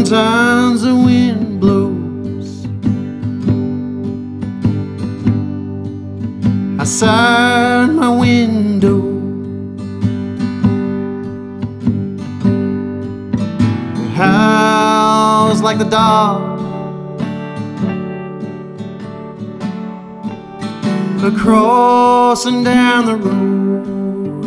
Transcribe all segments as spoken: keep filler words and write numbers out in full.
sometimes the wind blows outside my window. It howls like the dog crossing down the road.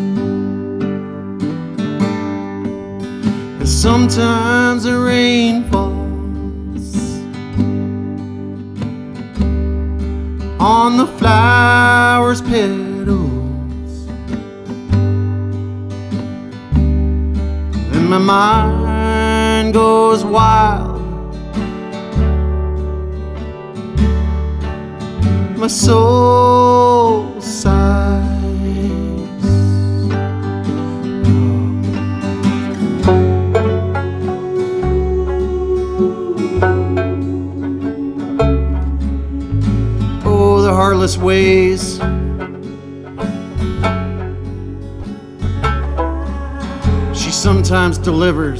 And sometimes the rain falls on the flowers' petals, and my mind goes wild. My soul sighs. Oh, the heartless ways she sometimes delivers.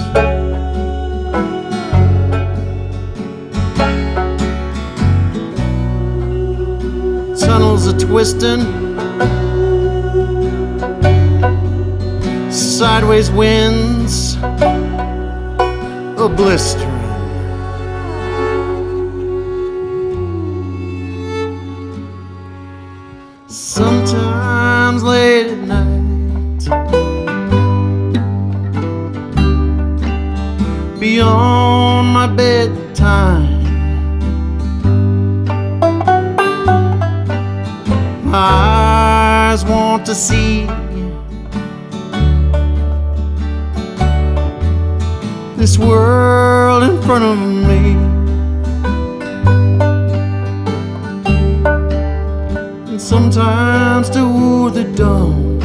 Tunnels a twisting, sideways winds a blistering. Sometimes late at night, beyond my bedtime, my eyes want to see this world in front of me, and sometimes to the dawn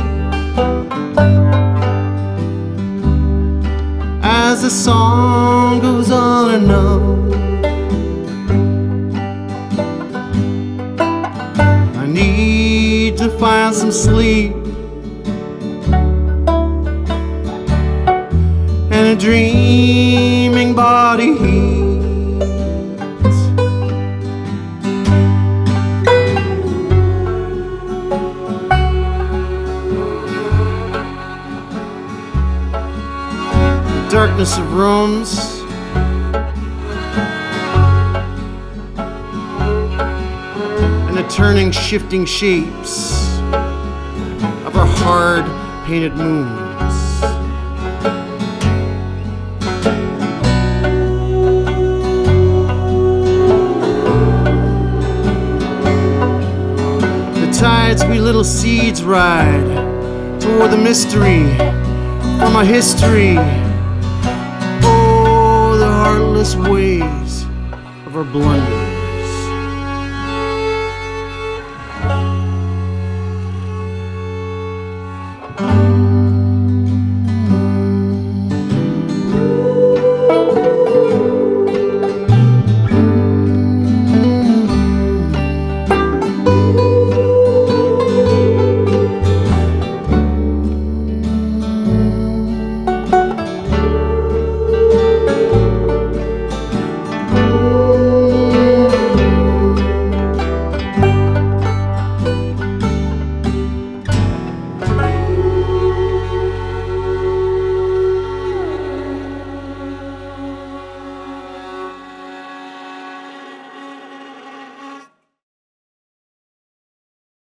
as the song goes on and on. Need to find some sleep and a dreaming body heats. The darkness of rooms, turning, shifting shapes of our hard painted moons. The tides we little seeds ride toward the mystery from our history. Oh, the heartless ways of our blunder.